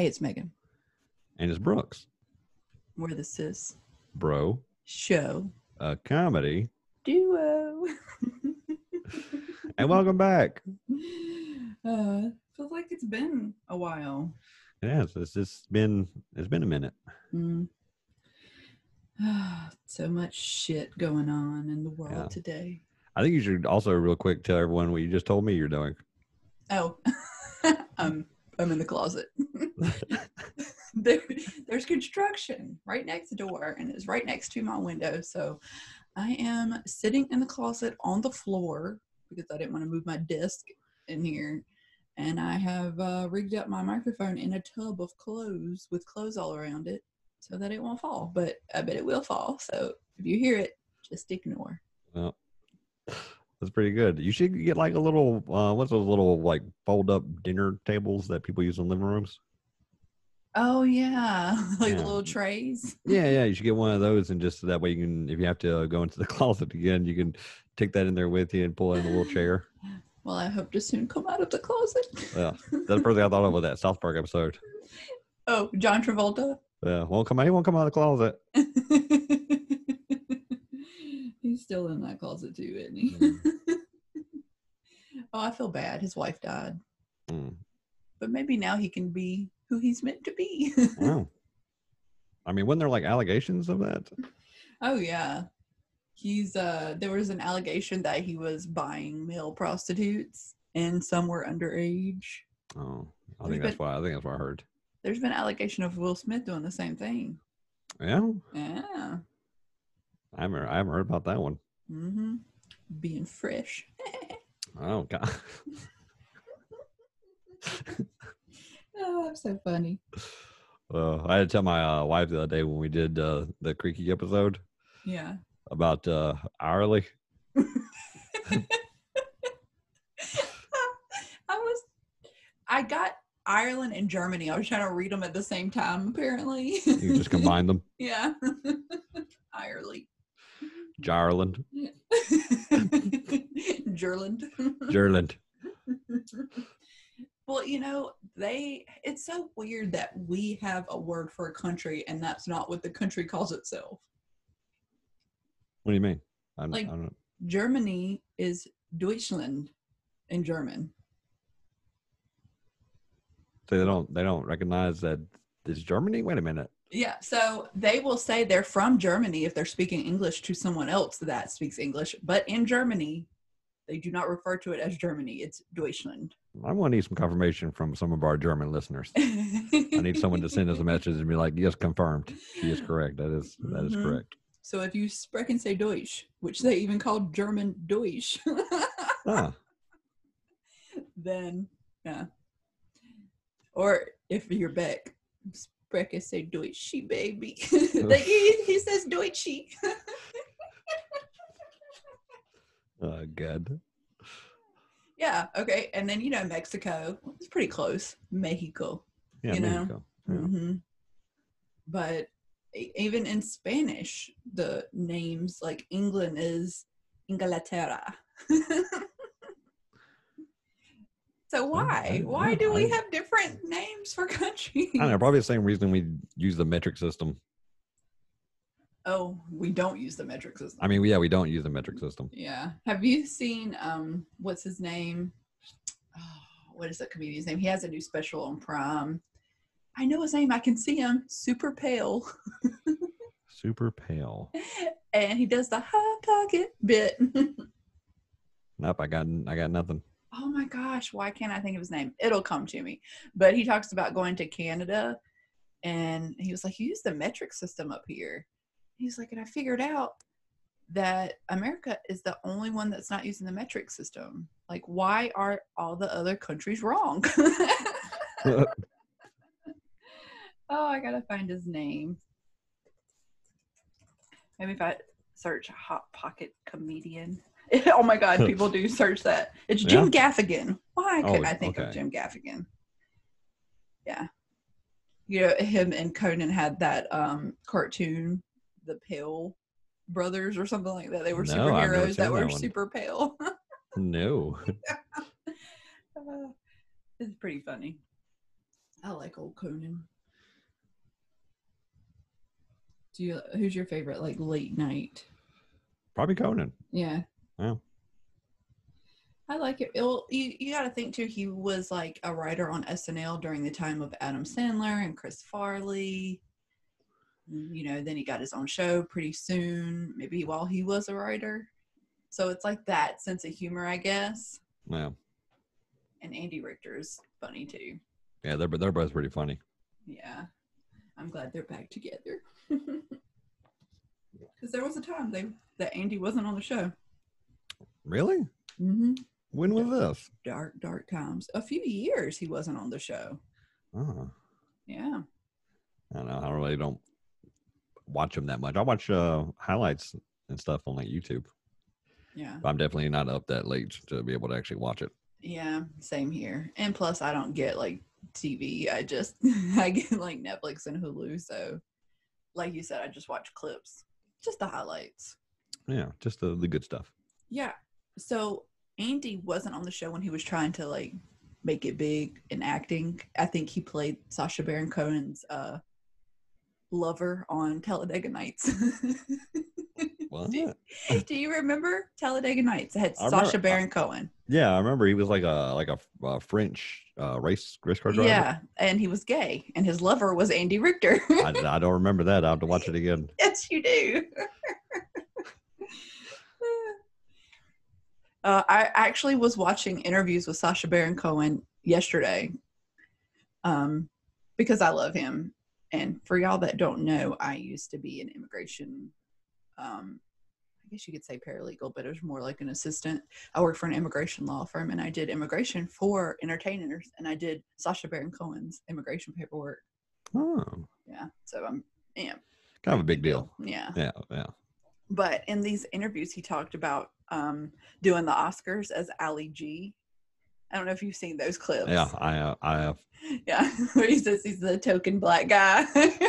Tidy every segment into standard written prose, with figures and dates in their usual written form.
Hey, it's Megan. And it's Brooks. We're the Sis Bro. Show A comedy. Duo. And welcome back. Feels like it's been a while. Yes, it's been a minute. So much shit going on in the world today. I think you should also real quick tell everyone what you just told me you're doing. Oh, I'm in the closet. There's construction right next door, and it's right next to my window. So I am sitting in the closet on the floor because I didn't want to move my desk in here. And I have rigged up my microphone in a tub of clothes with clothes all around it so that it won't fall. But I bet it will fall. So if you hear it, just ignore. Well, that's pretty good. You should get like a little, what's those little like fold up dinner tables that people use in living rooms? Oh, yeah. Like the little trays. Yeah. You should get one of those, and just so that way you can, if you have to go into the closet again, you can take that in there with you and pull it in a little chair. Well, I hope to soon come out of the closet. Yeah. That's the first thing I thought of with that South Park episode. Oh, John Travolta? Yeah. He won't come out of the closet. He's still in that closet too, isn't he? Oh, I feel bad. His wife died. But maybe now he can be who he's meant to be. Wow. I mean, wasn't there like allegations of that? Oh, yeah. There was an allegation that he was buying male prostitutes and some were underage. Oh, I think that's what I heard. There's been allegation of Will Smith doing the same thing. Yeah? Yeah. I haven't heard about that one. Mm-hmm. Being fresh. Oh, God. Oh, that's so funny. I had to tell my wife the other day when we did the Creaky episode. Yeah. About hourly. I got Ireland and Germany. I was trying to read them at the same time, apparently. You just combine them? Yeah. Ireland. Jarland. Gerland. Well, you know, it's so weird that we have a word for a country and that's not what the country calls itself. What do you mean? I don't know. Germany is Deutschland in German. So they don't recognize that it's Germany? Wait a minute. Yeah, so they will say they're from Germany if they're speaking English to someone else that speaks English. But in Germany, they do not refer to it as Germany. It's Deutschland. I'm going to need some confirmation from some of our German listeners. I need someone to send us a message and be like, yes, confirmed. She is correct. That is correct. So if you sprechen say Deutsch, which they even call German Deutsch, then, yeah. Or if you're Beck, sprechen say Deutsche, baby. He says Deutsche. Oh, God. Yeah, okay. And then, Mexico. It's pretty close. Mexico. Yeah, Mexico. Yeah. Mm-hmm. But even in Spanish, the names, like England is Inglaterra. So why? Why do we have different names for countries? I don't know. Probably the same reason we use the metric system. Oh, we don't use the metric system. I mean, we don't use the metric system. Yeah. Have you seen, what's his name? Oh, what is that comedian's name? He has a new special on Prime. I know his name. I can see him. Super Pale. Super Pale. And he does the hot pocket bit. Nope, I got nothing. Oh my gosh, why can't I think of his name? It'll come to me. But he talks about going to Canada, and he was like, you use the metric system up here. He's like, and I figured out that America is the only one that's not using the metric system. Like, why are all the other countries wrong? Oh, I gotta find his name. Maybe if I search Hot Pocket Comedian. Oh my God, people do search that. It's Jim Gaffigan. Why couldn't I think of Jim Gaffigan? Yeah. Him and Conan had that cartoon, The Pale Brothers or something like that. They were superheroes that were super pale. No. It's pretty funny. I like old Conan. Who's your favorite, like, late night? Probably Conan. Yeah. Yeah. I like it. You got to think too. He was like a writer on SNL during the time of Adam Sandler and Chris Farley. Then he got his own show pretty soon, maybe while he was a writer. So it's like that sense of humor, I guess. Yeah. And Andy Richter's funny too. Yeah, they're both pretty funny. Yeah, I'm glad they're back together. Because there was a time that Andy wasn't on the show. Really? Mm-hmm. When was this? Dark times. A few years he wasn't on the show. Oh. Yeah. I don't know. I really don't watch them that much. I watch highlights and stuff on like YouTube. Yeah. But I'm definitely not up that late to be able to actually watch it. Yeah, same here. And plus, I don't get like TV. I get like Netflix and Hulu. So, like you said, I just watch clips, just the highlights. Yeah, just the good stuff. Yeah. So Andy wasn't on the show when he was trying to like make it big in acting. I think he played Sacha Baron Cohen's lover on Talladega Nights. What? Do you remember Talladega Nights? It had Sacha Baron Cohen. Yeah, I remember he was like a French race car driver. Yeah, and he was gay, and his lover was Andy Richter. I don't remember that. I'll have to watch it again. Yes, you do. I actually was watching interviews with Sacha Baron Cohen yesterday because I love him. And for y'all that don't know, I used to be an immigration, I guess you could say paralegal, but it was more like an assistant. I worked for an immigration law firm, and I did immigration for entertainers, and I did Sacha Baron Cohen's immigration paperwork. Oh. Yeah, so I'm kind of a big deal. Yeah. Yeah. But in these interviews, he talked about doing the Oscars as Ali G. I don't know if you've seen those clips. Yeah, I have. Yeah, where he says he's the token black guy.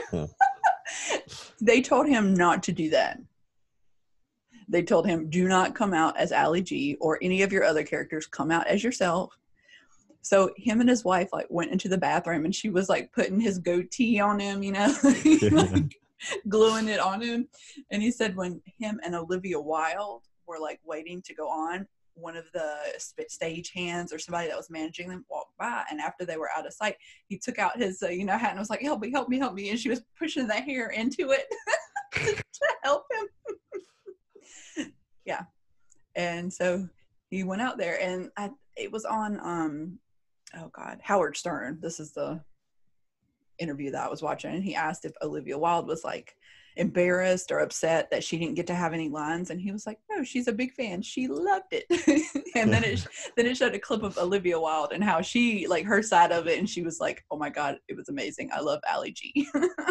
They told him not to do that. They told him, do not come out as Ali G or any of your other characters. Come out as yourself. So him and his wife like went into the bathroom, and she was like putting his goatee on him, like gluing it on him. And he said when him and Olivia Wilde were like waiting to go on, one of the stage hands or somebody that was managing them walked by, and after they were out of sight, he took out his hat and was like, help me, and she was pushing the hair into it to help him. Yeah. And so he went out there, and it was on Howard Stern. This is the interview that I was watching, and he asked if Olivia Wilde was like embarrassed or upset that she didn't get to have any lines, and he was like, no, she's a big fan, she loved it. And then it showed a clip of Olivia Wilde and how she like her side of it, and she was like, oh my god, it was amazing, I love Ali G.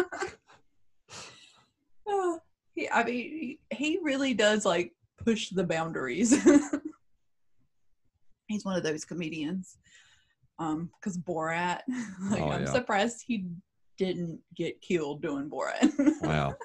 He really does like push the boundaries. He's one of those comedians. Because Borat, I'm surprised he didn't get killed doing Borat. Wow.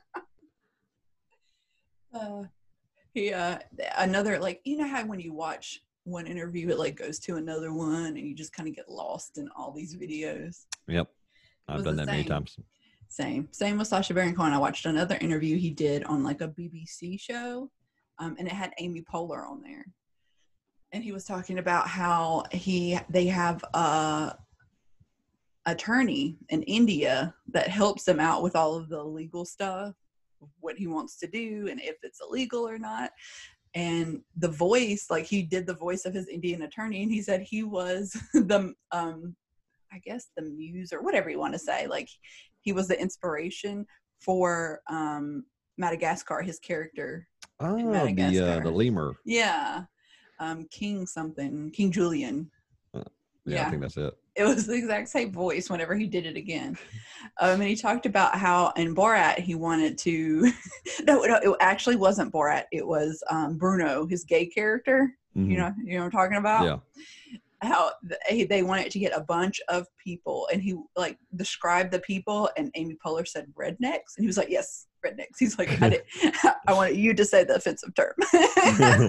Another, like, how when you watch one interview, it like goes to another one, and you just kind of get lost in all these videos. Yep, I've done that many times. Same with Sacha Baron Cohen. I watched another interview he did on like a BBC show, and it had Amy Poehler on there, and he was talking about how they have a attorney in India that helps him out with all of the legal stuff, what he wants to do and if it's illegal or not. And the voice, like he did the voice of his Indian attorney, and he said he was the I guess the muse or whatever you want to say, like he was the inspiration for Madagascar, his character. In Madagascar. The lemur. Yeah. King Julian. Yeah, I think that's it. It was the exact same voice whenever he did it again. And he talked about how in Borat he wanted to no, it actually wasn't Borat. It was Bruno, his gay character. Mm-hmm. You know what I'm talking about? Yeah. How they wanted to get a bunch of people, and he like described the people, and Amy Poehler said rednecks, and he was like, yes, rednecks. He's like, I wanted you to say the offensive term.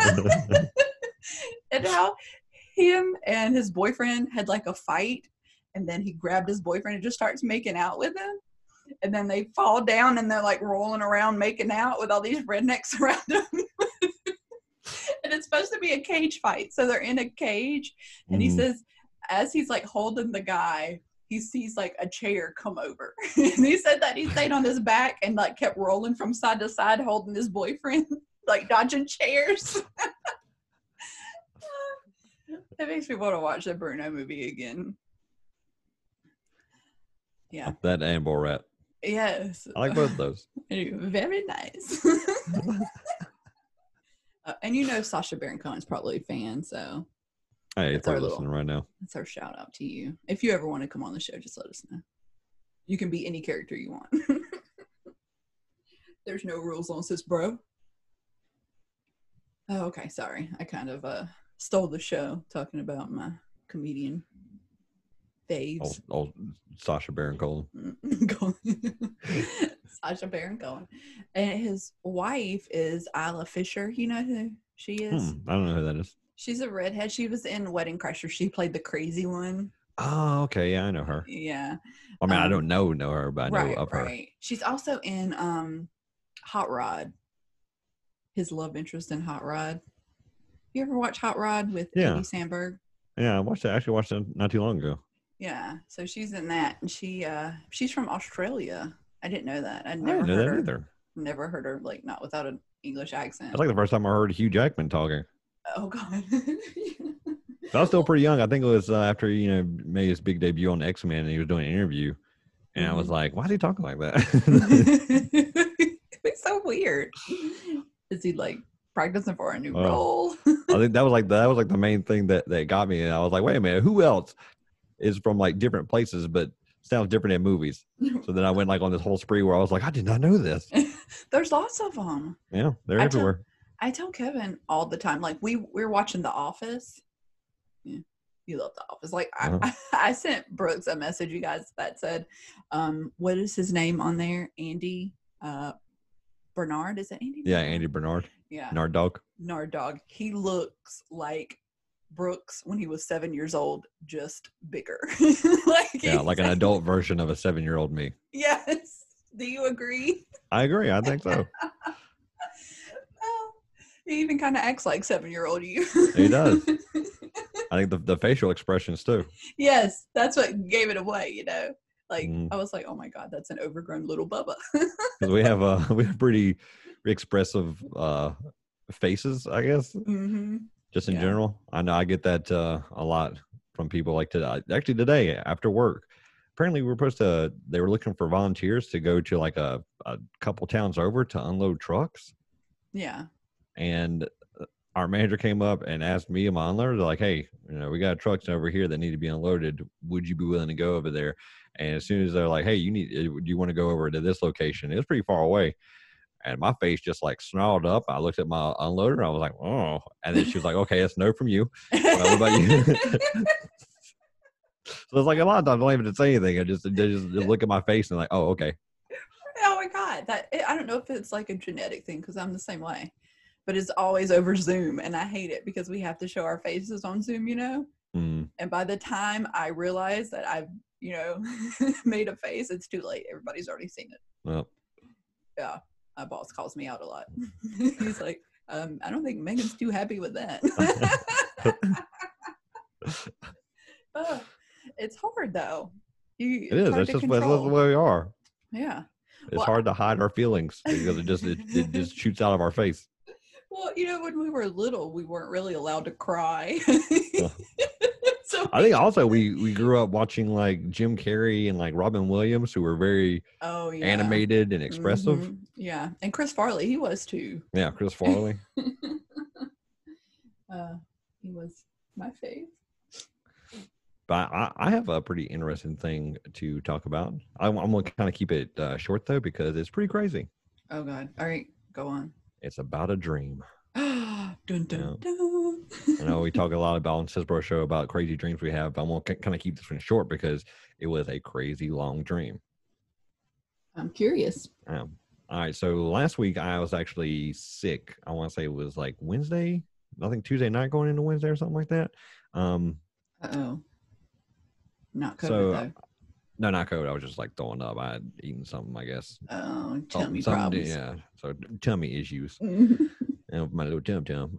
And how him and his boyfriend had like a fight, and then he grabbed his boyfriend and just starts making out with him. And then they fall down and they're like rolling around making out with all these rednecks around them. And it's supposed to be a cage fight. So they're in a cage. And he says, as he's like holding the guy, he sees like a chair come over. And he said that he stayed on his back and like kept rolling from side to side, holding his boyfriend, like dodging chairs. It makes me want to watch the Bruno movie again. Yeah. That and Borat. Yes. I like both of those. Very nice. And you know Sacha Baron Cohen's probably a fan, so Hey, That's it's our our listening right now. that's our shout out to you. If you ever want to come on the show, just let us know. You can be any character you want. There's no rules on this, bro. Oh, okay. Sorry. I kind of stole the show talking about my comedian faves. Old Sacha Baron Cohen. Sacha Baron Cohen. And his wife is Isla Fisher. You know who she is? I don't know who that is. She's a redhead. She was in Wedding Crashers. She played the crazy one. Oh, okay. Yeah, I know her. Yeah. I mean, I don't know her, but I know of her. Right. She's also in Hot Rod. His love interest in Hot Rod. You ever watch Hot Rod with Andy Samberg? Yeah, I watched it. Actually, watched it not too long ago. Yeah. So she's in that, and she's from Australia. I didn't know that. I didn't know that either. Never heard her like not without an English accent. That's like the first time I heard Hugh Jackman talking. Oh God. I was still pretty young. I think it was after made his big debut on X-Men, and he was doing an interview, and I was like, "Why is he talking like that?" It's so weird. Is he like practicing for a new role? I think that was like the main thing that got me, and I was like, "Wait a minute, who else is from like different places but sounds different in movies?" So then I went like on this whole spree where I was like, "I did not know this." There's lots of them. Yeah, they're everywhere. I tell Kevin all the time, like we're watching The Office. Yeah, you love The Office. Like I sent Brooks a message, you guys, that said, what is his name on there? Andy Bernard? Is it Andy? Yeah, Andy Bernard. Yeah. Nard Dog. He looks like Brooks when he was 7 years old, just bigger. Like an adult version of a 7-year-old me. Yes. Do you agree? I agree. I think so. He even kind of acts like 7-year-old you. He does. I think the facial expressions too. Yes, that's what gave it away. Like I was like, oh my God, that's an overgrown little Bubba. Because we have pretty expressive faces, I guess. Mm-hmm. Just in general. I know I get that a lot from people like today. Actually, today after work, apparently they were looking for volunteers to go to like a couple towns over to unload trucks. Yeah. And our manager came up and asked me and my unloader, like, "Hey, we got trucks over here that need to be unloaded. Would you be willing to go over there?" And as soon as they're like, "Hey, do you want to go over to this location?" It was pretty far away. And my face just like snarled up. I looked at my unloader and I was like, "Oh." And then she was like, "Okay, it's no from you. What about you?" So it's like a lot of times I don't even say anything. I just look at my face and like, "Oh, okay." Oh my God. I don't know if it's like a genetic thing because I'm the same way. But it's always over Zoom, and I hate it because we have to show our faces on Zoom, And by the time I realize that I've, made a face, it's too late. Everybody's already seen it. Well. Yeah, my boss calls me out a lot. He's like, I don't think Megan's too happy with that. It's hard, though. It is. That's just the way we are. Yeah. It's hard to hide our feelings because it just shoots out of our face. Well, when we were little, we weren't really allowed to cry. So I think also we grew up watching like Jim Carrey and like Robin Williams, who were very animated and expressive. Mm-hmm. Yeah, and Chris Farley, he was too. Yeah, Chris Farley. He was my fave. But I have a pretty interesting thing to talk about. I'm going to kind of keep it short, though, because it's pretty crazy. Oh, God. All right. Go on. It's about a dream. Dun, dun, dun. I know we talk a lot about on Cisbro Show about crazy dreams we have, but I'm going to kind of keep this one short because it was a crazy long dream. I'm curious. All right. So last week I was actually sick. I want to say it was like Wednesday. I think Tuesday night going into Wednesday or something like that. Uh-oh. Not COVID So though. no, not COVID. I was just like throwing up. I had eaten something, I guess. Oh, tummy Something, problems. yeah. So tummy issues. And my little tum.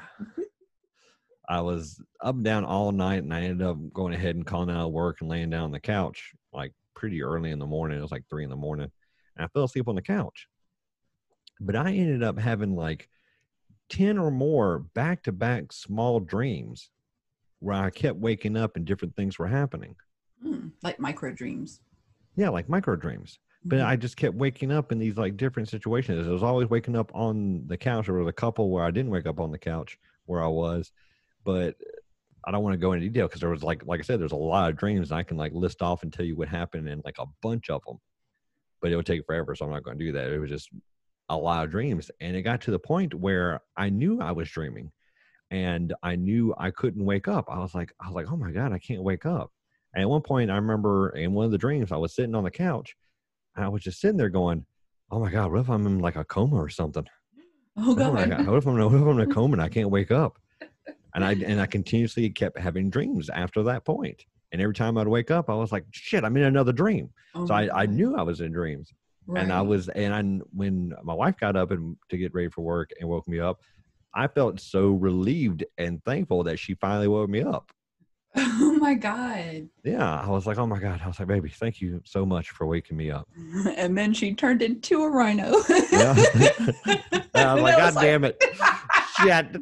I was up and down all night, and I ended up going ahead and calling out of work and laying down on the couch like pretty early in the morning. It was like 3 a.m, and I fell asleep on the couch. But I ended up having like 10 or more back-to-back small dreams where I kept waking up and different things were happening. Like micro dreams. Yeah, like micro dreams. But I just kept waking up in these like different situations. I was always waking up on the couch. There was a couple where I didn't wake up on the couch where I was, but I don't want to go into detail because there was like I said, there's a lot of dreams, and I can like list off and tell you what happened in like a bunch of them, but it would take forever. So I'm not going to do that. It was just a lot of dreams. And it got to the point where I knew I was dreaming and I knew I couldn't wake up. I was like, oh my God, I can't wake up. And at one point I remember in one of the dreams, I was sitting on the couch. I was just sitting there going, oh my God, what if I'm in like a coma or something? Oh God. What if I'm in a coma and I can't wake up? And I continuously kept having dreams after that point. And every time I'd wake up, I was like, shit, I'm in another dream. Oh so I knew I was in dreams. right. And when my wife got up and to get ready for work and woke me up, I felt so relieved and thankful that she finally woke me up. Oh my God. Yeah, I was like, oh my God. I was like, baby, thank you so much for waking me up. And then she turned into a rhino. Yeah. I was like, God damn it. Shit.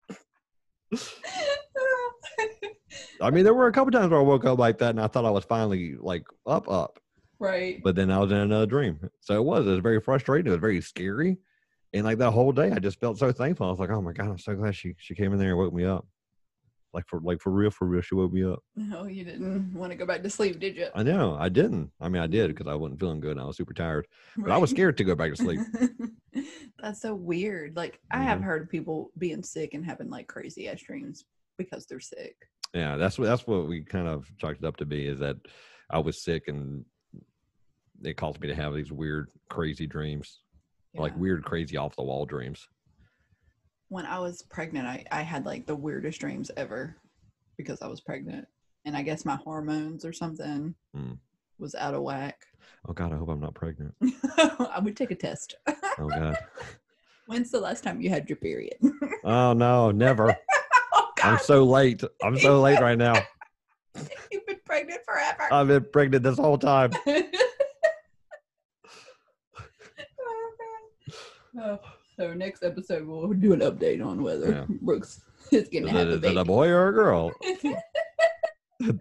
I mean, there were a couple times where I woke up like that and I thought I was finally like up. Right. But then I was in another dream. So it was very frustrating. It was very scary. And like that whole day, I just felt so thankful. I was like, oh my God, I'm so glad she came in there and woke me up. Like for real, she woke me up. No, you didn't want to go back to sleep, did you? I know, I didn't. I mean, I did because I wasn't feeling good and I was super tired. But I was scared to go back to sleep. That's so weird. Like I have heard of people being sick and having like crazy ass dreams because they're sick. Yeah, that's what we kind of chalked it up to be, is that I was sick and it caused me to have these weird, crazy dreams, like weird, crazy, off the wall dreams. When I was pregnant, I had like the weirdest dreams ever because I was pregnant. And I guess my hormones or something was out of whack. Oh God, I hope I'm not pregnant. I would take a test. Oh God. When's the last time you had your period? Oh no, never. Oh, God. I'm so late. I'm so late right now. You've been pregnant forever. I've been pregnant this whole time. So next episode we'll do an update on whether Brooks is going to have a baby. Is it a boy or a girl? I'm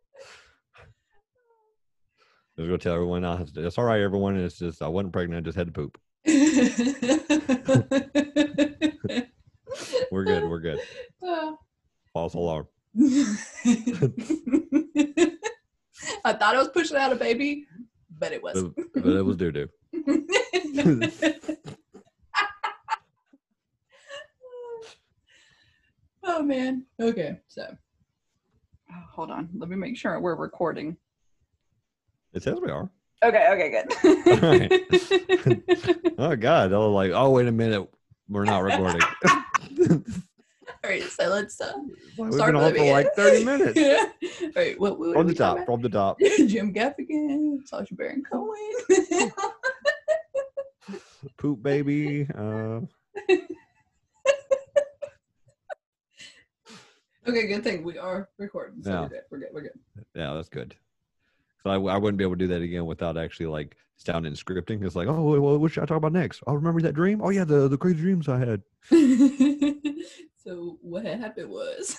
just going to tell everyone now. It's all right, everyone. It's just I wasn't pregnant. I just had to poop. We're good. False alarm. I thought I was pushing out a baby, but it wasn't. But it was doo-doo. Oh man. Okay, so hold on. Let me make sure we're recording. It says we are. Okay, good. Right. Oh God! I was like, oh wait a minute, we're not recording. All right, so let's we've been on for like 30 minutes. All right, what from the top. Jim Gaffigan, Sacha Baron Cohen. Poop baby. Okay, good thing we are recording. So yeah. We're good. Yeah, that's good. So I wouldn't be able to do that again without actually like sounding scripting. It's like, oh, well, what should I talk about next? Oh, remember that dream? Oh yeah, the crazy dreams I had. So what had happened was,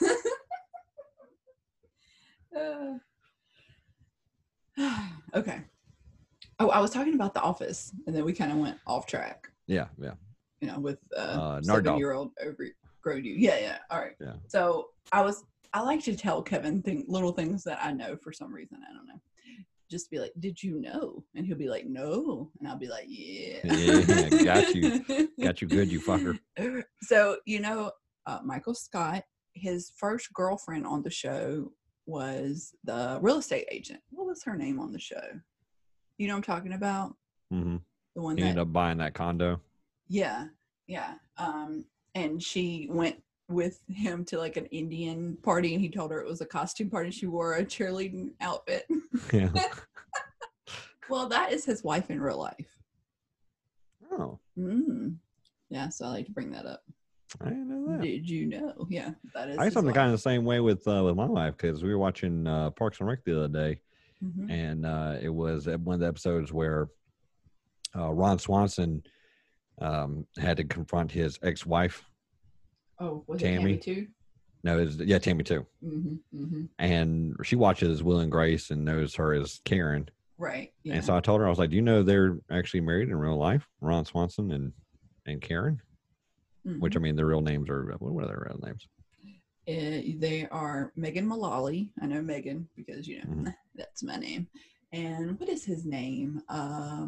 okay. Oh, I was talking about The Office, and then we kind of went off track. Yeah. You know, with Nard 7-year-old overgrown you. Yeah. All right. Yeah. So I like to tell Kevin little things that I know for some reason. I don't know. Just be like, did you know? And he'll be like, no. And I'll be like, yeah. Got you good, you fucker. So, Michael Scott, his first girlfriend on the show was the real estate agent. What was her name on the show? You know what I'm talking about? Mm-hmm. The one he ended up buying that condo. Yeah. And she went with him to like an Indian party, and he told her it was a costume party. She wore a cheerleading outfit. Yeah. Well, that is his wife in real life. Oh, Yeah, so I like to bring that up. I didn't know that. Did you know? Yeah, that is. I had his something wife. kind of the same way with my wife, because we were watching Parks and Rec the other day, and it was one of the episodes where Ron Swanson had to confront his ex-wife. Oh, was Tammy. it Tammy too? No, it was, Tammy too. And she watches Will and Grace and knows her as Karen. Right. Yeah. And so I told her, I was like, do you know they're actually married in real life, Ron Swanson and Karen? Which, I mean, their real names are, what are their real names? They are Megan Mullally. I know Megan because, you know, that's my name. And what is his name? I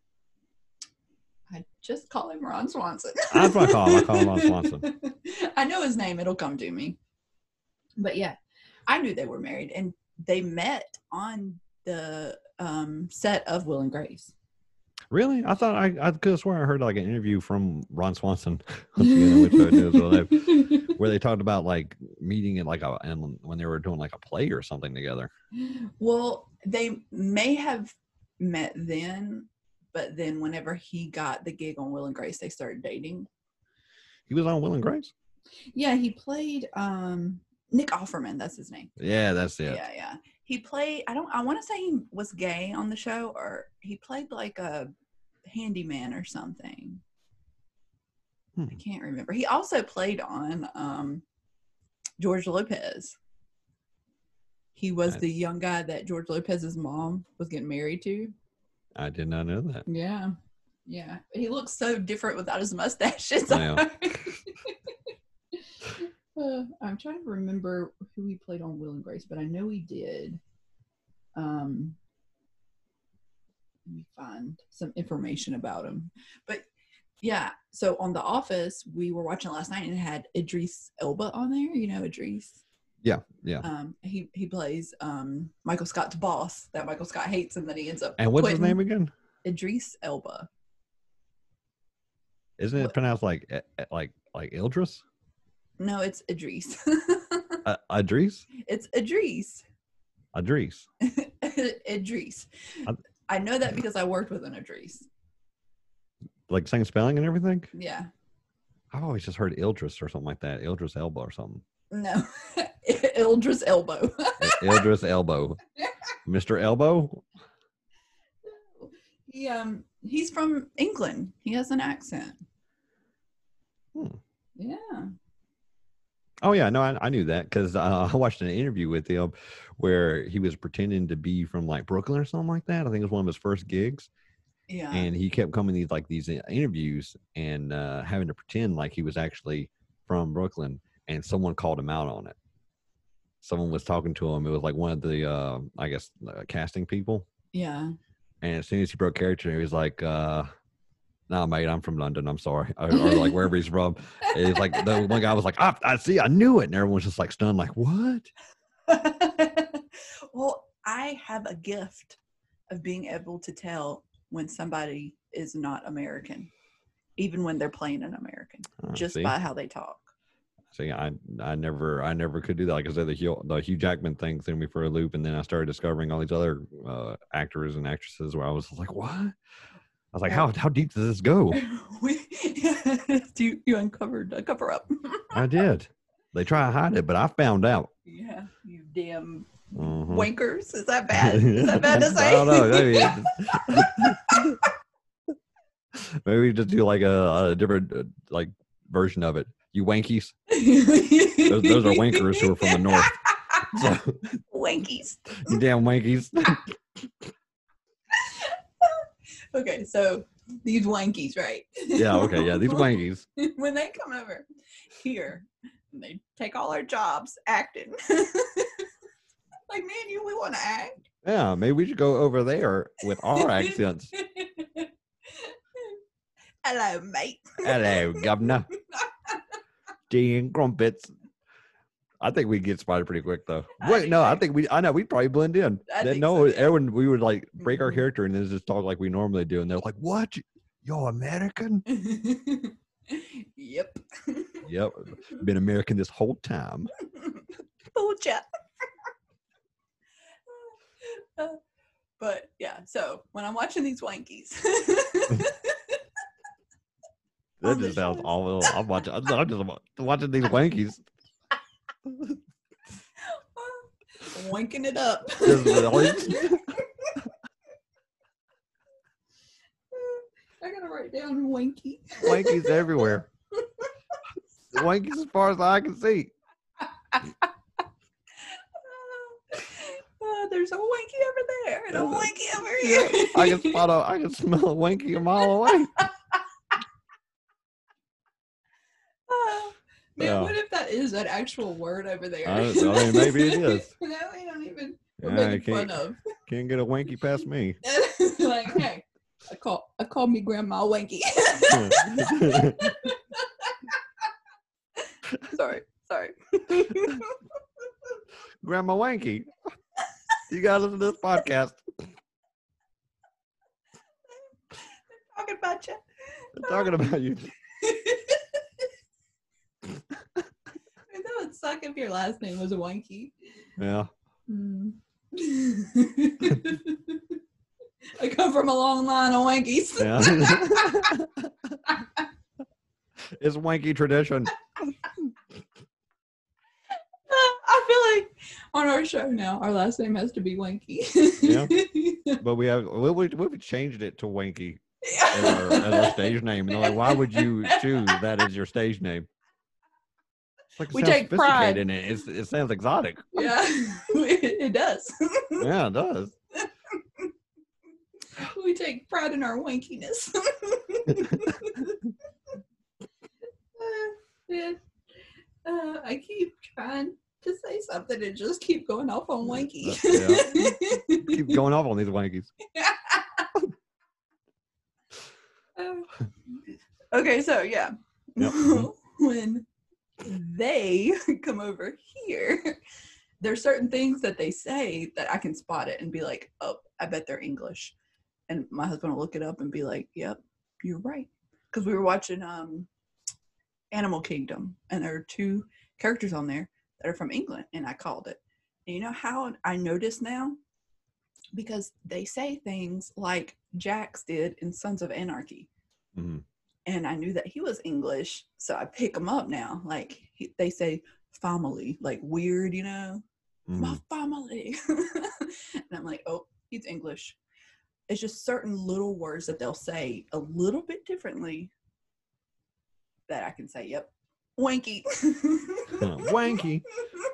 just call him Ron Swanson. That's what I call him. I call him Ron Swanson. I know his name. It'll come to me. But yeah, I knew they were married, and they met on the set of Will and Grace. Really? I thought I could have sworn I heard like an interview from Ron Swanson where they talked about like meeting at like and when they were doing like a play or something together. Well, they may have met then, but then whenever he got the gig on Will and Grace, they started dating. He was on Will and Grace? Yeah, he played Nick Offerman, that's his name. Yeah, that's it. Yeah. He played, I want to say he was gay on the show, or he played like a handyman or something. I can't remember. He also played on George Lopez. He was the young guy that George Lopez's mom was getting married to. I did not know that. Yeah. He looks so different without his mustaches. I'm trying to remember who he played on Will and Grace, but I know he did. Let me find some information about him. But yeah, so on The Office, we were watching last night and it had Idris Elba on there. You know Idris? Yeah. He plays Michael Scott's boss that Michael Scott hates, and then he ends up. And what's his name again? Idris Elba. Isn't it pronounced like Idris? No, it's Idris. Idris? It's Idris. Idris. Idris. I know that because I worked with an Idris. Like same spelling and everything? Yeah. I've always just heard Idris or something like that. Idris Elba or something. No. Idris Elbow. Idris Elbow. Mr. Elbow? He's from England. He has an accent. Yeah. Oh yeah, no, I knew that because I watched an interview with him where he was pretending to be from like Brooklyn or something like that. I think it was one of his first gigs. Yeah. And he kept coming these interviews and having to pretend like he was actually from Brooklyn, and someone called him out on it. Someone was talking to him. It was like one of the casting people. Yeah. And as soon as he broke character, he was like, "Nah, mate, I'm from London. I'm sorry," or like wherever he's from. It's like the one guy was like, "I see, I knew it," and everyone's just like stunned, like, "What?" Well, I have a gift of being able to tell when somebody is not American, even when they're playing an American, just by how they talk. See, I never could do that. Like I said, the Hugh Jackman thing threw me for a loop, and then I started discovering all these other actors and actresses where I was like, "What?" I was like, "How deep does this go?" You uncovered a cover up. I did. They try to hide it, but I found out. Yeah, you damn wankers. Is that bad? Is that bad to say? I don't know. Maybe we just do like a different like version of it. You wankies. those are wankers who are from the north. So, wankies. You damn wankies. Okay, so these wankies, right? Yeah, okay, yeah, these wankies. When they come over here, and they take all our jobs acting. Like, me and you, we want to act. Yeah, maybe we should go over there with our accents. Hello, mate. Hello, governor. Tea and crumpets. I think we'd get spotted pretty quick, though. Wait, no, I know we'd probably blend in. Everyone, we would like break our character and then just talk like we normally do, and they're like, "What? You're American?" Yep. Yep. Been American this whole time. Bullshit. But yeah, so when I'm watching these wankies, That just sounds awful. I'm just watching these wankies. wanking it up. Just really. I gotta write down wanky. Wankies everywhere. Wankies as far as I can see. There's a wanky over there and a wanky over here. Yeah, I can smell a wanky a mile away. Man, what if that is an actual word over there? I mean, maybe it is. No, we don't even. We're Yeah, making fun of. Can't get a wanky past me. Like, hey, I call me Grandma Wanky. Sorry. Grandma Wanky. You gotta listen to this podcast. Talking about you. They're talking about you. That would suck if your last name was Wanky. Yeah. I come from a long line of Wankies. Yeah. It's wanky tradition. I feel like on our show now, our last name has to be Wanky. Yeah. But we changed it to Wanky as our stage name. And they're like, why would you choose that as your stage name? It's like, We take pride in it. It sounds exotic. Yeah, it does. Yeah, it does. We take pride in our wankiness. I keep trying to say something and just keep going off on wanky. Yeah. Keep going off on these wankies. Okay, so yeah. Yep. When they come over here, there's certain things that they say that I can spot it and be like, oh, I bet they're English. And my husband will look it up and be like, yep, you're right. Because we were watching Animal Kingdom, and there are 2 characters on there that are from England, and I called it. And you know how I notice now? Because they say things like Jax did in Sons of Anarchy. Mm-hmm. And I knew that he was English, so I pick him up now. Like, they say family, like weird, you know? Mm-hmm. My family. And I'm like, oh, he's English. It's just certain little words that they'll say a little bit differently that I can say, yep, wanky. Wanky.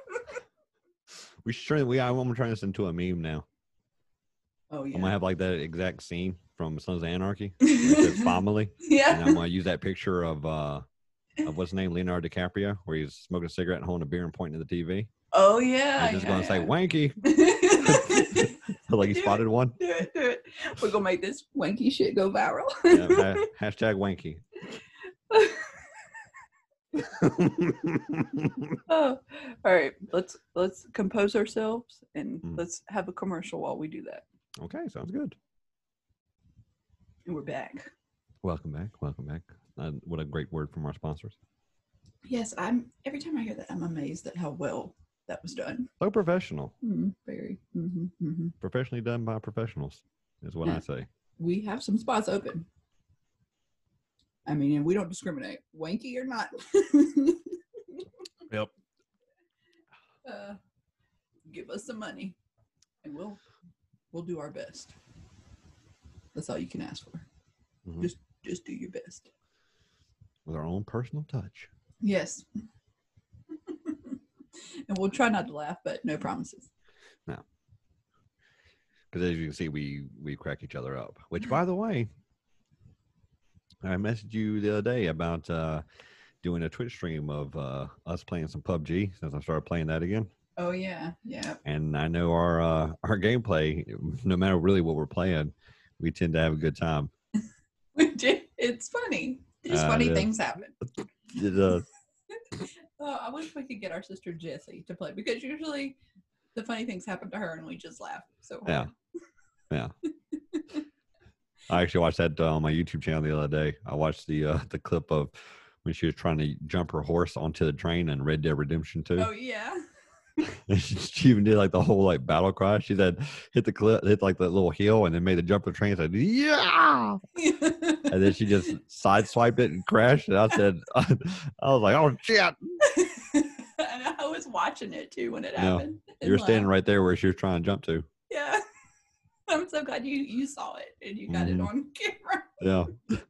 I'm trying this into a meme now. Oh, yeah. I'm gonna have like that exact scene from Sons of Anarchy. His family. Yeah. And I'm gonna use that picture of what's his name, Leonardo DiCaprio, where he's smoking a cigarette and holding a beer and pointing to the TV. Oh, yeah. I'm just gonna say wanky. Like he spotted one. Do it. We're gonna make this wanky shit go viral. Yeah, hashtag wanky. Oh, all right. Let's compose ourselves and let's have a commercial while we do that. Okay, sounds good. And we're back. Welcome back. What a great word from our sponsors. Yes, every time I hear that, I'm amazed at how well that was done. So professional. Very. Professionally done by professionals is what I say. We have some spots open. I mean, and we don't discriminate, wanky or not. Yep. Give us some money, and we'll do our best. That's all you can ask for. Mm-hmm. Just do your best with our own personal touch. Yes. And we'll try not to laugh, but no promises. No. Because as you can see, we crack each other up. Which, by the way, I messaged you the other day about doing a Twitch stream of us playing some PUBG since I started playing that again. Oh, yeah. And I know our gameplay, no matter really what we're playing, we tend to have a good time. We do. It's funny. Just funny things happen. It does. Oh, I wish we could get our sister Jessie to play, because usually the funny things happen to her and we just laugh so hard. Yeah. I actually watched that on my YouTube channel the other day. I watched the clip of when she was trying to jump her horse onto the train in Red Dead Redemption 2. Oh yeah. And she even did like the whole like battle cry. She said, hit like the little hill and then made the jump of the train. Said, yeah. And then she just sideswiped it and crashed. And I said, I was like, oh shit. And I was watching it too when it happened. You were standing right there where she was trying to jump to. Yeah. I'm so glad you saw it and you got it on camera. Yeah.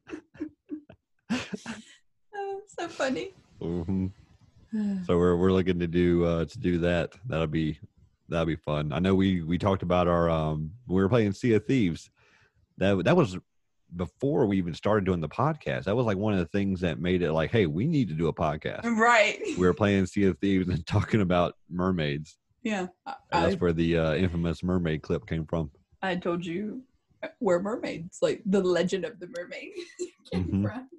Oh, so funny. Mm-hmm. So we're looking to do that. That'll be fun. I know we talked about our we were playing Sea of Thieves. That was before we even started doing the podcast. That was like one of the things that made it like, hey, we need to do a podcast. Right. We were playing Sea of Thieves and talking about mermaids. Yeah. That's where the infamous mermaid clip came from. I told you we're mermaids, like the legend of the mermaid came from.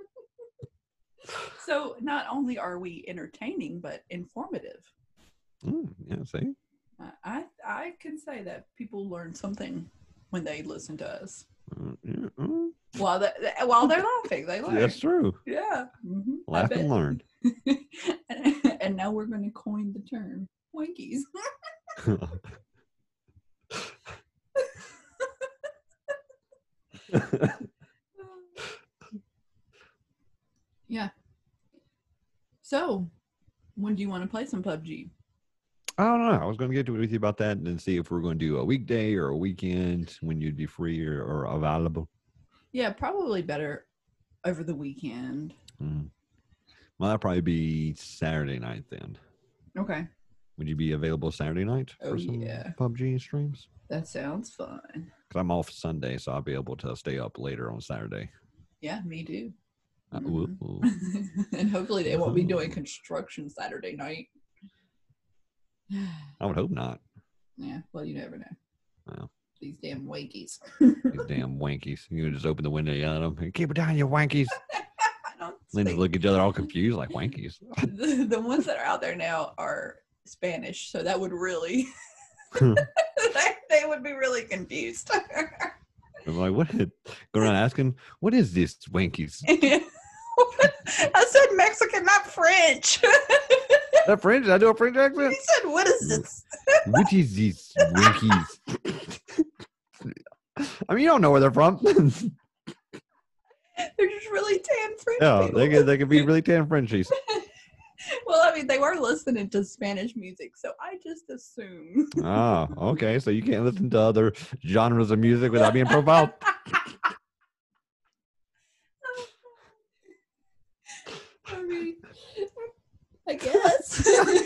So not only are we entertaining, but informative. Yeah, see? I can say that people learn something when they listen to us. While they're laughing, they learn. That's true. Yeah. Mm-hmm. Laugh and learn. And now we're going to coin the term wankies. Yeah. So, when do you want to play some PUBG? I don't know. I was going to get to it with you about that and then see if we're going to do a weekday or a weekend when you'd be free or available. Yeah, probably better over the weekend. Well, that'd probably be Saturday night then. Okay. Would you be available Saturday night for some PUBG streams? That sounds fun. Because I'm off Sunday, so I'll be able to stay up later on Saturday. Yeah, me too. Mm-hmm. And hopefully they won't be doing construction Saturday night. I would hope not. Yeah, well, you never know. Well, these damn wankies. These damn wankies. You can just open the window, yell at them, keep it down, you wankies. Then just look at each other all confused, like wankies. The ones that are out there now are Spanish, so that would really, they would be really confused. I'm like, what? Go around asking, what is this, wankies? I said Mexican, not French. That French? Did I do a French accent? He said, what is this? What is this, wankies? I mean, you don't know where they're from. They're just really tan French people. They could be really tan Frenchies. Well, I mean, they were listening to Spanish music, so I just assume. Oh, okay. So you can't listen to other genres of music without being profiled? I mean, I guess.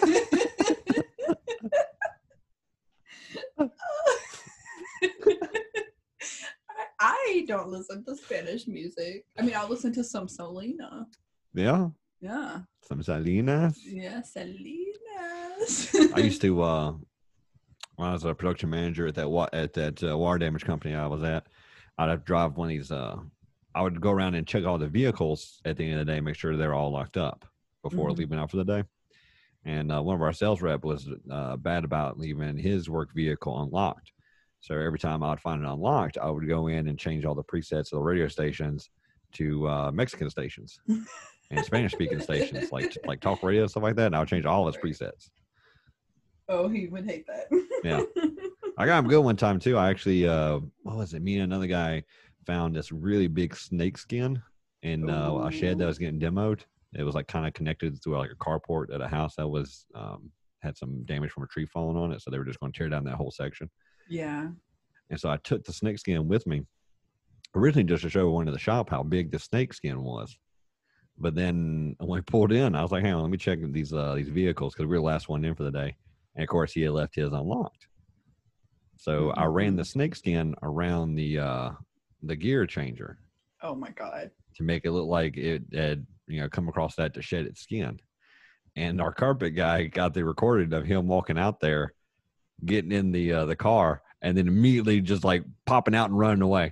I don't listen to Spanish music. I mean, I'll listen to some Selena. Yeah? Yeah. Some Salinas? Yeah, Salinas. I used to, when I was a production manager at that water damage company I was at, I'd have to drive one of these, I would go around and check all the vehicles at the end of the day, make sure they're all locked up before leaving out for the day. And one of our sales rep was bad about leaving his work vehicle unlocked. So every time I would find it unlocked, I would go in and change all the presets of the radio stations to Mexican stations and Spanish-speaking stations, like talk radio, stuff like that. And I would change all his presets. Oh, he would hate that. Yeah. I got him good one time, too. I actually, what was it? Me and another guy found this really big snake skin in a shed that was getting demoed. It was like kind of connected to like a carport at a house that was had some damage from a tree falling on it. So they were just going to tear down that whole section. Yeah. And so I took the snake skin with me, originally just to show one of the shop how big the snake skin was. But then when we pulled in, I was like, hang on, let me check these vehicles because we were the last one in for the day. And of course, he had left his unlocked. So I ran the snake skin around the gear changer. Oh my God. To make it look like it had, come across that to shed its skin. And our carpet guy got the recording of him walking out there, getting in the car, and then immediately just like popping out and running away.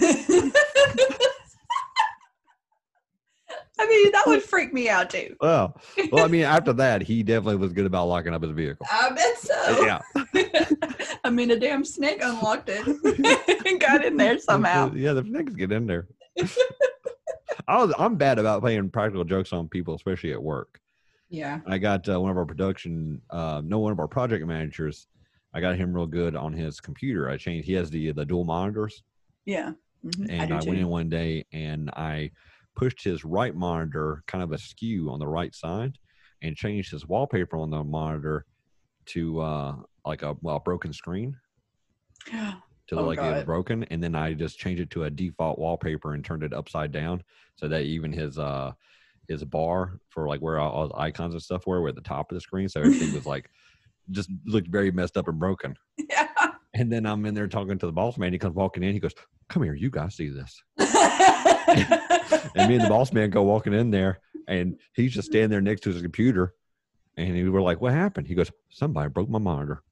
I mean, that would freak me out too. Well, I mean, after that, he definitely was good about locking up his vehicle. I bet so. Yeah. I mean, a damn snake unlocked it and got in there somehow. Yeah, the snakes get in there. I'm bad about playing practical jokes on people, especially at work. Yeah. I got one of our one of our project managers. I got him real good on his computer. He has the dual monitors. Yeah. And I went in one day and I pushed his right monitor kind of askew on the right side and changed his wallpaper on the monitor to like a broken screen to look like it was broken. And then I just changed it to a default wallpaper and turned it upside down so that even his bar for like where all the icons and stuff were at the top of the screen. So everything was like just looked very messed up and broken. Yeah. And then I'm in there talking to the boss man. He comes walking in. He goes, "Come here, you guys see this?" And me and the boss man go walking in there, and he's just standing there next to his computer. And we were like, "What happened?" He goes, "Somebody broke my monitor."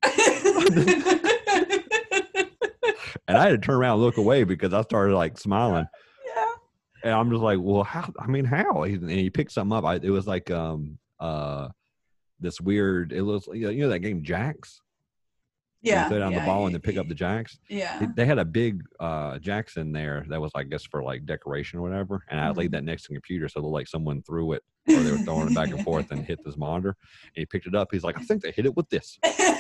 And I had to turn around and look away because I started like smiling. Yeah. And I'm just like, "Well, how? I mean, how?" And he picked something up. It was like this weird. It was that game Jacks. Yeah. You throw down the ball and then pick up the jacks. Yeah. They had a big jacks in there that was, I guess, for like decoration or whatever. And I laid that next to the computer so it looked like someone threw it or they were throwing it back and forth and hit this monitor. And he picked it up. He's like, "I think they hit it with this."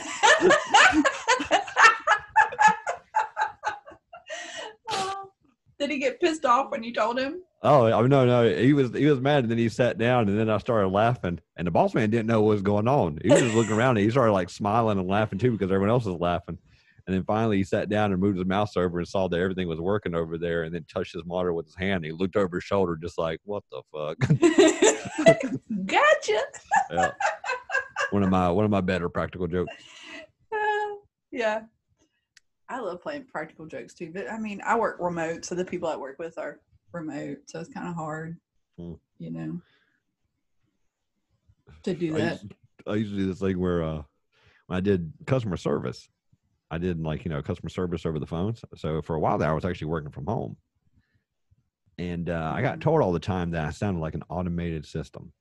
Did he get pissed off when you told him? Oh, no. He was mad, and then he sat down, and then I started laughing, and the boss man didn't know what was going on. He was just looking around, and he started like smiling and laughing too because everyone else was laughing. And then finally he sat down and moved his mouse over and saw that everything was working over there, and then touched his monitor with his hand. He looked over his shoulder just like, "What the fuck?" Gotcha. Yeah. One of my better practical jokes. Yeah. I love playing practical jokes too, but I mean, I work remote, so the people I work with are remote, so it's kind of hard, to do that. I used to do this thing where when I did customer service, I did customer service over the phone. So for a while there, I was actually working from home, and I got told all the time that I sounded like an automated system.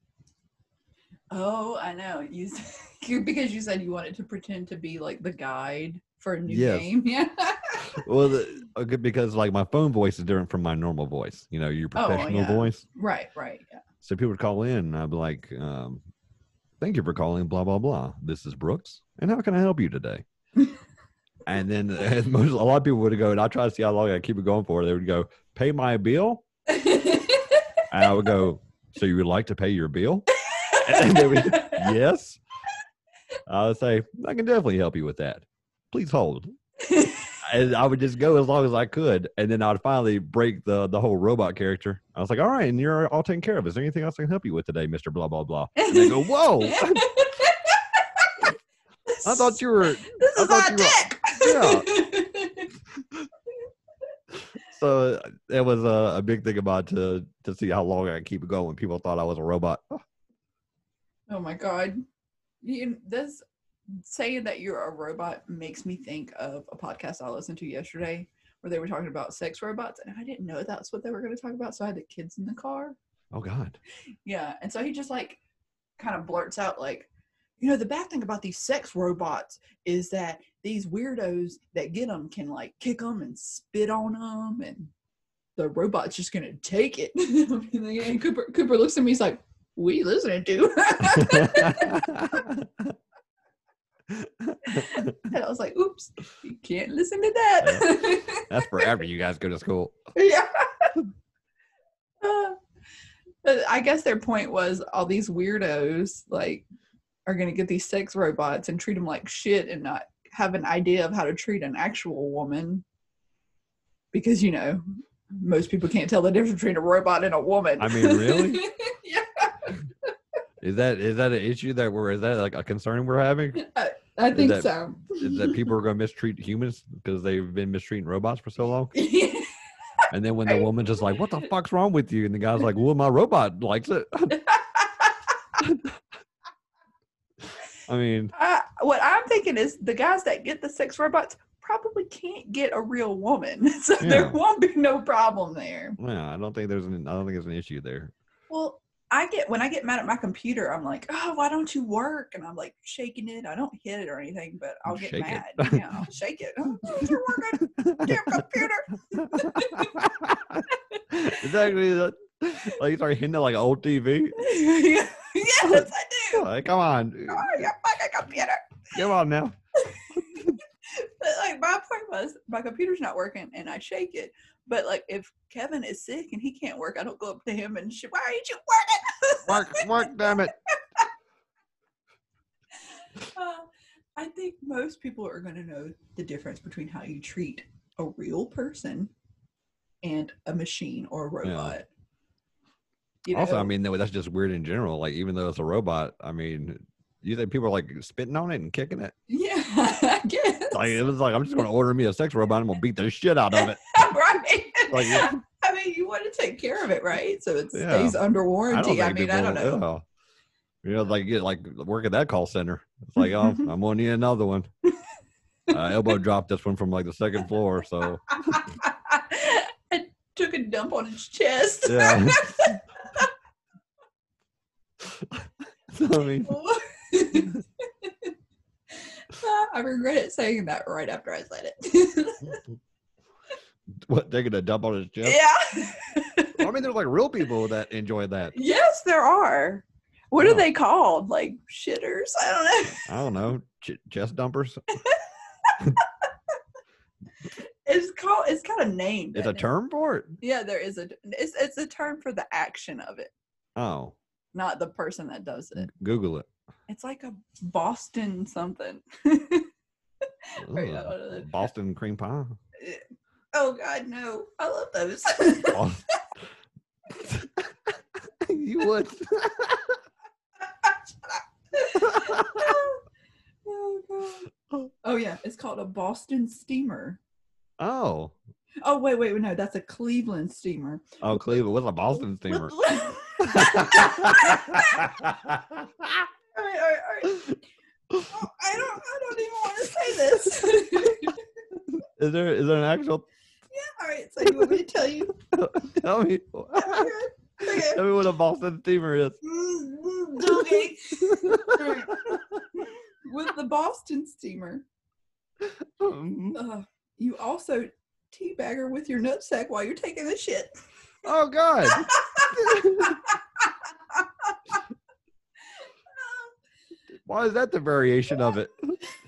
Oh, I know. Because you said you wanted to pretend to be like the guide for a new game. Yeah. Well, because like my phone voice is different from my normal voice. Your professional voice. Right. Yeah. So people would call in, and I'd be like, "Thank you for calling, blah blah blah. This is Brooks, and how can I help you today?" And then a lot of people would go, and I try to see how long I keep it going for. They would go, "Pay my bill," and I would go, "So you would like to pay your bill?" And they would, "Yes." I would say, "I can definitely help you with that. Please hold." And I would just go as long as I could, and then I would finally break the whole robot character. I was like, "All right, and you're all taken care of. Is there anything else I can help you with today, Mr. Blah blah blah?" And they go, "Whoa! I thought you were. This is hot tech." Yeah. So it was a big thing about to see how long I could keep it going when people thought I was a robot. Oh my God. This saying that you're a robot makes me think of a podcast I listened to yesterday where they were talking about sex robots, and I didn't know that's what they were going to talk about, so I had the kids in the car. Oh God. Yeah. And so he just like kind of blurts out like, the bad thing about these sex robots is that these weirdos that get them can like kick them and spit on them, and the robot's just going to take it. And Cooper looks at me, he's like, "What are you listening to?" And I was like, "Oops, you can't listen to that." That's for after you guys go to school. Yeah. I guess their point was all these weirdos like are going to get these sex robots and treat them like shit and not have an idea of how to treat an actual woman, because most people can't tell the difference between a robot and a woman. I mean, really? Yeah. Is that an issue is that like a concern we're having? I think so. Is that people are going to mistreat humans because they've been mistreating robots for so long? And then when the woman's just like, "What the fuck's wrong with you?" And the guy's like, "Well, my robot likes it." I mean, what I'm thinking is the guys that get the sex robots probably can't get a real woman, so there won't be no problem there. Yeah, I don't think there's an issue there. Well, when I get mad at my computer, I'm like, "Oh, why don't you work?" And I'm like shaking it. I don't hit it or anything, but I'll get mad. Yeah, I'll shake it. "Oh, you're working, damn computer." Exactly. Like you start hitting it like an old TV. Yes, I do. Like, come on. Oh, your fucking computer. Come on now. But like my point was, my computer's not working, and I shake it. But like, if Kevin is sick and he can't work, I don't go up to him and shit. Why aren't you working? Work, damn it. I think most people are going to know the difference between how you treat a real person and a machine or a robot. Yeah. You know? Also, I mean, that's just weird in general. Like, even though it's a robot, I mean, you think people are like spitting on it and kicking it? Yeah, I guess. Like, it was like, I'm just going to order me a sex robot and I'm going to beat the shit out of it. Right. Like, I mean, you want to take care of it, right? So it Yeah. stays under warranty. I mean, I don't know. Yeah. You know, like work at that call center. It's like, oh, I'm going to need another one. Elbow dropped this one from like the second floor. So I took a dump on his chest. yeah. So, I mean, I regretted saying that right after I said it. what, taking a dump on his chest? Yeah. I mean, there's like real people that enjoy that. Yes, there are. What Yeah. are they called? Like shitters? I I don't know. Chest dumpers. don't know. It's kind of named. It's a isn't it? term for it. Yeah, there is it's a term for the action of it, Oh, not the person that does it. Google it. It's like a Boston something. Right, I don't know. Boston cream pie. Oh God, no! I love those. You would. Oh God. Oh yeah, it's called a Boston steamer. Oh. Oh wait, no, that's a Cleveland steamer. Oh, Cleveland. What's a Boston steamer? All right. Oh, I don't even want to say this. Is there an actual? Yeah, all right. So you want me to tell you? Tell me. Okay. Tell me what a Boston steamer is. Okay. All right. With the Boston steamer, you also teabag her with your nutsack while you're taking a shit. Oh God. Why is that the variation of it?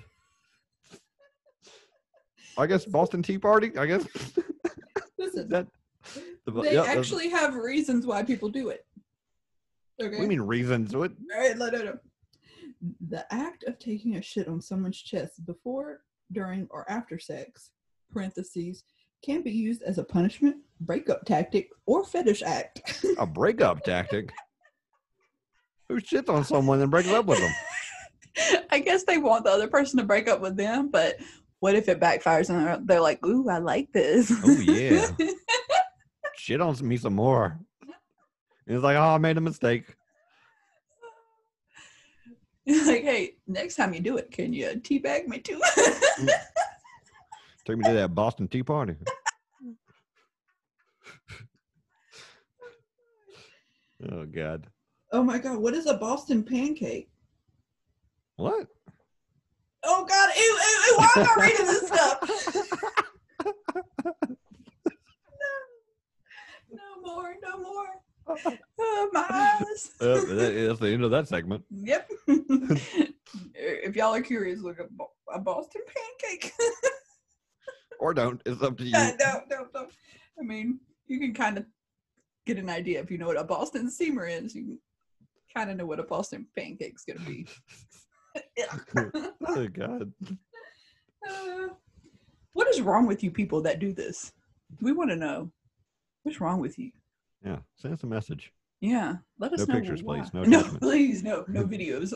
I guess Boston Tea Party. I guess. Listen, That. they actually have reasons why people do it. Okay. What do you mean reasons? What? All right, no. The act of taking a shit on someone's chest before, during, or after sex (parentheses) can be used as a punishment, breakup tactic, or fetish act. A breakup tactic? Who shits on someone and breaks up with them? I guess they want the other person to break up with them, but what if it backfires and they're like, "Ooh, I like this." Oh yeah. Shit on me some more. And it's like, oh, I made a mistake. Like, hey, next time you do it, can you teabag me too? Take me to that Boston Tea Party. Oh God. Oh my God, what is a Boston pancake? What? Oh God, ew, why am I reading this stuff? No more. My eyes. That's the end of that segment. Yep. If y'all are curious, look up a Boston pancake. Or don't. It's up to you. Don't. I mean, you can kind of get an idea if you know what a Boston steamer is. You can kind of know what a Boston pancake's gonna be. Oh God. What is wrong with you people that do this? We want to know. What's wrong with you? Yeah. Send us a message. Yeah. Let us know. No pictures, why. please. No No, judgment. please. No videos.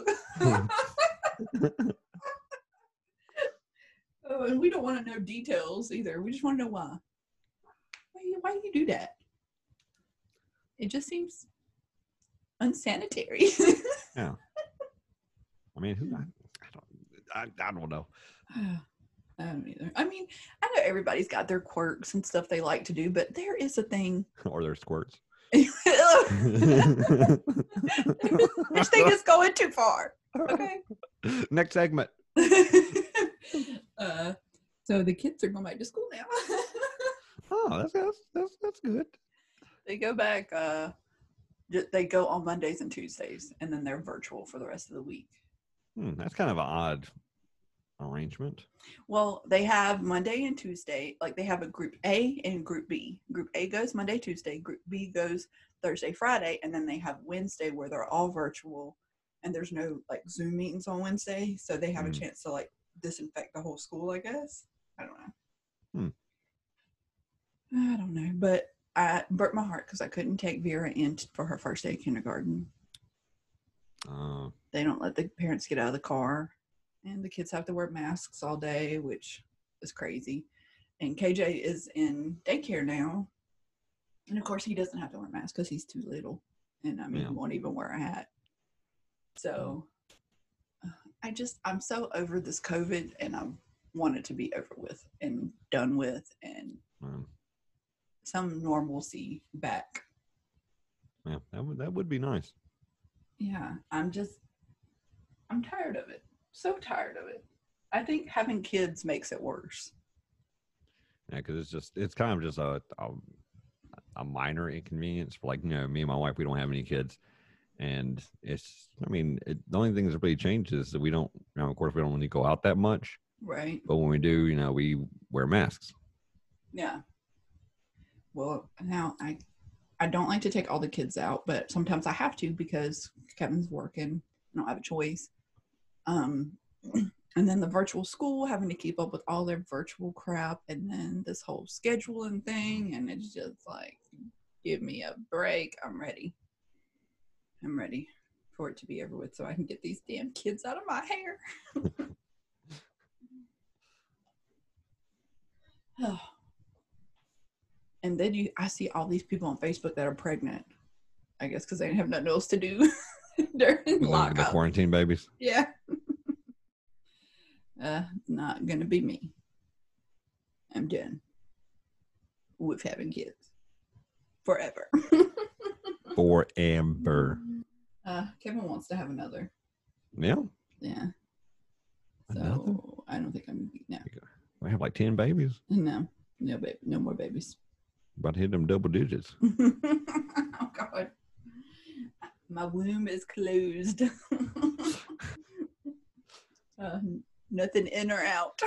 Oh, and we don't want to know details either. We just want to know why. Why do you do that? It just seems unsanitary. Yeah. I mean, I don't know. I don't either. I mean, I know everybody's got their quirks and stuff they like to do, but there is a thing. Or their squirts. This thing is going too far. Okay. Next segment. So the kids are going back to school now. Oh, that's good. They go back. They go on Mondays and Tuesdays, and then they're virtual for the rest of the week. That's kind of an odd arrangement. Well, they have Monday and Tuesday. Like they have a group A and group B. Group A goes Monday, Tuesday. Group B goes Thursday, Friday, and then they have Wednesday where they're all virtual, and there's no like Zoom meetings on Wednesday, so they have a chance to like disinfect the whole school. I guess I don't know. I don't know, but I broke my heart because I couldn't take Vera in for her first day of kindergarten. They don't let the parents get out of the car, and the kids have to wear masks all day, which is crazy. And KJ is in daycare now, and of course he doesn't have to wear a mask because he's too little, and I mean he won't even wear a hat. So I'm so over this COVID, and I want it to be over with and done with, and some normalcy back. Yeah, that would be nice. Yeah, I'm tired of it. So tired of it. I think having kids makes it worse. Yeah, because it's kind of just a minor inconvenience for, like, me and my wife, we don't have any kids, and it's, I mean, the only thing that's really changed is that we don't, of course we don't really go out that much, right? But when we do, we wear masks. Yeah. Well, now I don't like to take all the kids out, but sometimes I have to because Kevin's working. I don't have a choice. And then the virtual school, having to keep up with all their virtual crap, and then this whole scheduling thing, and it's just like, give me a break. I'm ready for it to be over with so I can get these damn kids out of my hair. Oh. And then I see all these people on Facebook that are pregnant. I guess because they didn't have nothing else to do during lockout. The quarantine babies. Yeah. Not gonna be me. I'm done with having kids forever. Forever. Kevin wants to have another. Yeah. Yeah. So another? I don't think I'm no. We have like 10 babies. No, baby, no more babies. About to hit them double digits. Oh God. My womb is closed. Nothing in or out.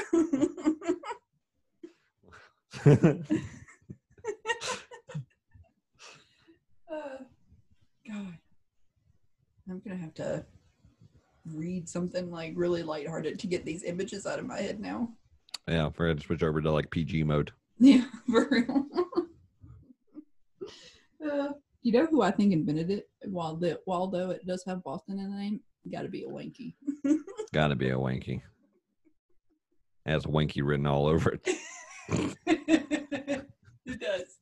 God. I'm going to have to read something like really lighthearted to get these images out of my head now. Yeah, I forgot to switch over to like PG mode. Yeah, for real. You know who I think invented it? Waldo, it does have Boston in the name. Got to be a Wanky. Got to be a Wanky. It has Wanky written all over it. It does.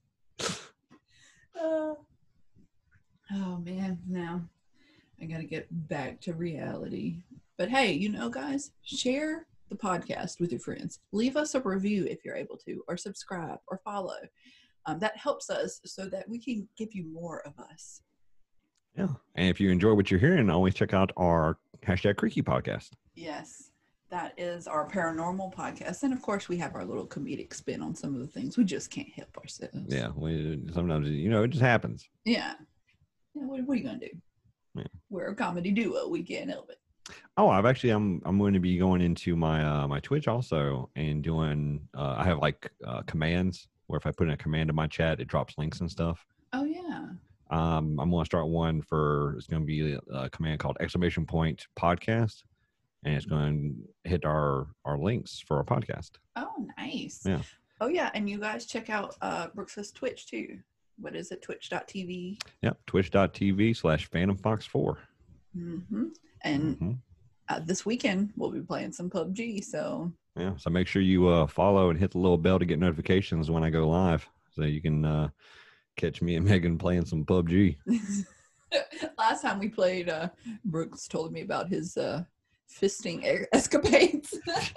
Oh man, now I got to get back to reality. But hey, guys, share the podcast with your friends. Leave us a review if you're able to, or subscribe or follow. That helps us so that we can give you more of us. Yeah. And if you enjoy what you're hearing, always check out our #Creaky podcast. Yes. That is our paranormal podcast. And of course, we have our little comedic spin on some of the things. We just can't help ourselves. Yeah. Sometimes, it just happens. Yeah. What are you going to do? Yeah. We're a comedy duo. We can't help it. Oh, I'm going to be going into my my Twitch also and doing, I have like commands where if I put in a command in my chat, it drops links and stuff. Oh, yeah. I'm going to start one it's going to be a command called !podcast. And it's going to hit our links for our podcast. Oh, nice. Yeah. Oh, yeah. And you guys check out Brooks's Twitch, too. What is it? Twitch.tv? Yep. Twitch.tv/PhantomFox4. Mm-hmm. And this weekend, we'll be playing some PUBG. So, yeah. So make sure you follow and hit the little bell to get notifications when I go live. So you can catch me and Megan playing some PUBG. Last time we played, Brooks told me about his fisting escapades.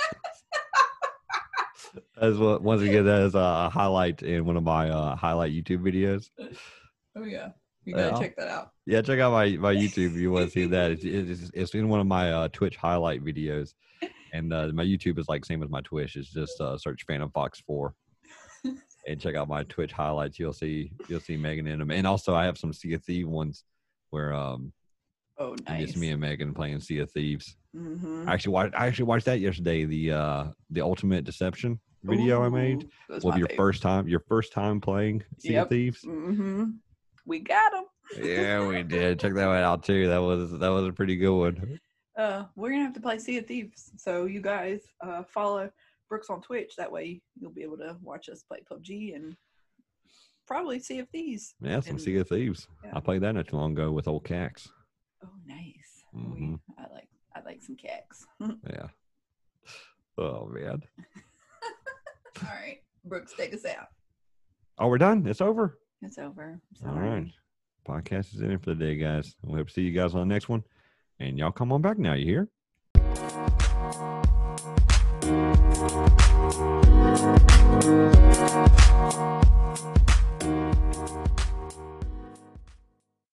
As well, once again, that is a highlight in one of my highlight YouTube videos. Oh yeah, you gotta check that out. Yeah, check out my YouTube if you want to see that. It's in one of my Twitch highlight videos, and my YouTube is like same as my Twitch. It's just search Phantom Fox 4. and check out my Twitch highlights. You'll see Megan in them, and also I have some Sea of Thieves ones where Oh, nice. just me and Megan playing Sea of Thieves. Mm-hmm. I actually watched that yesterday. The Ultimate Deception video I made Ooh, your first time playing Sea of Thieves. Mm-hmm. We got them. Yeah, we did. Check that one out too. That was a pretty good one. We're gonna have to play Sea of Thieves, so you guys follow Brooks on Twitch. That way you'll be able to watch us play PUBG and probably Sea of Thieves. Yeah, some Sea of Thieves. Yeah. I played that not too long ago with old Cax. Oh, nice. Mhm. I like some Cax. Yeah. Oh man. All right, Brooks, take us out. Oh, we're done. It's over. It's over. All right. Podcast is in for the day, guys. We hope to see you guys on the next one. And y'all come on back now. You hear?